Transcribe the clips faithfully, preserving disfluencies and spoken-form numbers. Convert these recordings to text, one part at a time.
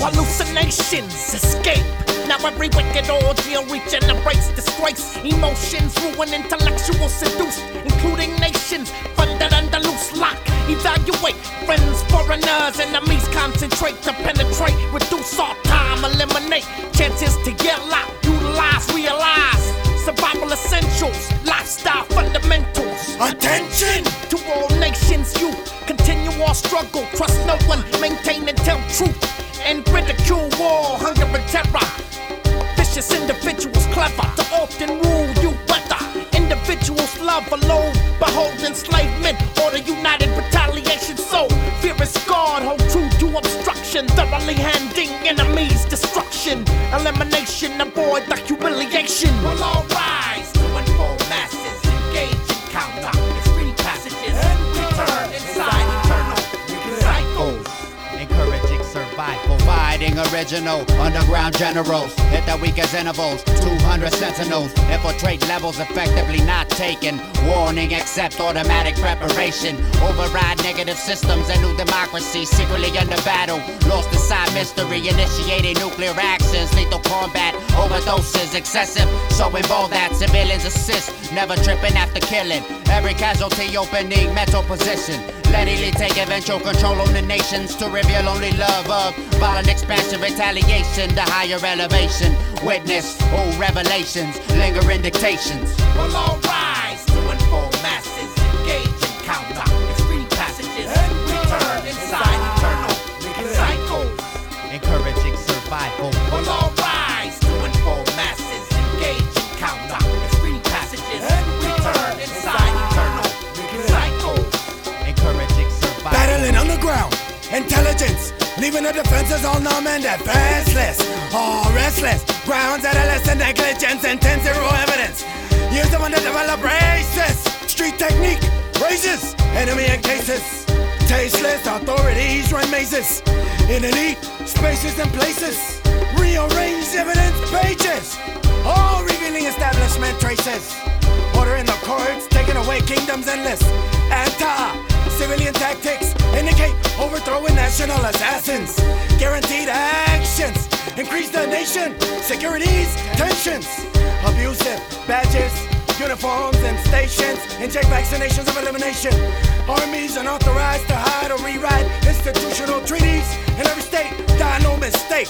hallucinations escape. Now every wicked ordeal regenerates disgrace. Emotions ruin, intellectual seduced, including nations funded under loose lock. Evaluate friends, foreigners, enemies concentrate to penetrate. Reduce all time, eliminate chances to yell out. Utilize, realize survival essentials, lifestyle fundamentals. Attention to all nations, you continue our struggle. Trust no one, maintain and tell truth. And ridicule war, hunger and terror. Vicious individuals clever to often rule you weather. Individuals love alone, behold enslavement or the united retaliation. So fear is God, hold true to obstruction, thoroughly handing enemies destruction. Elimination, avoid the humiliation. We'll all rise to inform masses, engage in counter, it's free passages, return inside eternal cycles. Encouraging survival, providing original underground generals. Hit the weakest intervals, two hundred sentinels. Infiltrate levels effectively not taken. Warning, accept automatic preparation. Override negative systems and new democracy. Secretly under battle, lost inside mystery. Initiating nuclear actions, lethal combat, overdoses excessive. So involved that civilians assist, never tripping after killing. Every casualty opening mental position. Readily take eventual control on the nations to reveal only love of violent expansion, retaliation to higher elevation. Witness all revelations, lingering dictations. We'll all rise to inform masses, engage in counter, it's free passages, return inside eternal cycles. Encouraging survival. We'll all rise to inform masses, engage in counter, it's free passages, return inside eternal cycles. Encouraging survival. Battling underground, intelligence, leaving the defenses all numb and defenseless, all restless. Grounds adolescent negligence and ten zero evidence. Years of underdeveloped races. Street technique raises enemy in cases. Tasteless authorities run mazes in elite spaces and places. Rearranged evidence pages, all revealing establishment traces. Order in the courts, taking away kingdoms and lists. Anti-civilian tactics indicate overthrowing national assassins. Guaranteed actions increase the nation. Securities, tensions, abusive badges, uniforms and stations. Inject vaccinations of elimination. Armies unauthorized to hide or rewrite institutional treaties in every state. Die no mistake.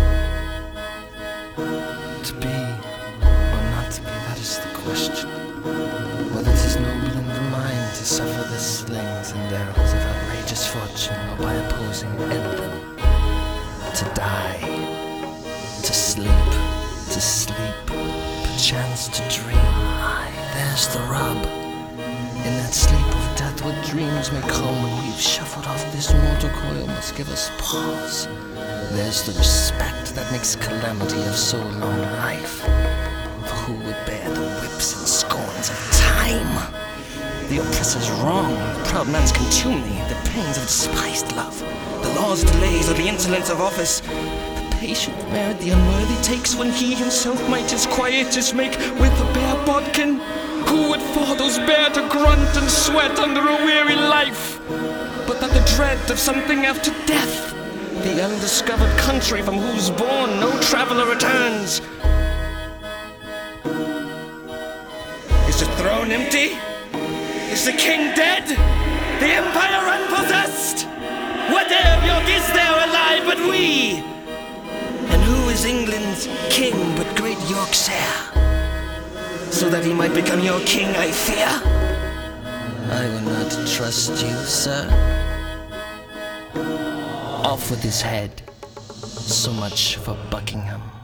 To be or not to be, that is the question. Whether it is noble in the mind to suffer the slings and arrows of outrageous fortune, or by opposing end them, to die, to sleep, to sleep, perchance to dream. Aye, there's the rub. In that sleep of death, what dreams may come when we've shuffled off this mortal coil must give us pause. There's the respect that makes calamity of so long life. For who would bear the whips and scorns of time? The oppressor's wrong, the proud man's contumely, the pains of despised love, the law's delays or the insolence of office. The patient merit the unworthy takes when he himself might his quietus make with a bare bodkin. Who would fathers bear to grunt and sweat under a weary life? But that the dread of something after death, the undiscovered country from whose bourne no traveler returns. Is the throne empty? Is the king dead? The empire unpossessed? What York is there alive but we? And who is England's king but great Yorkshire? So that he might become your king, I fear. I will not trust you, sir. Off with his head. So much for Buckingham.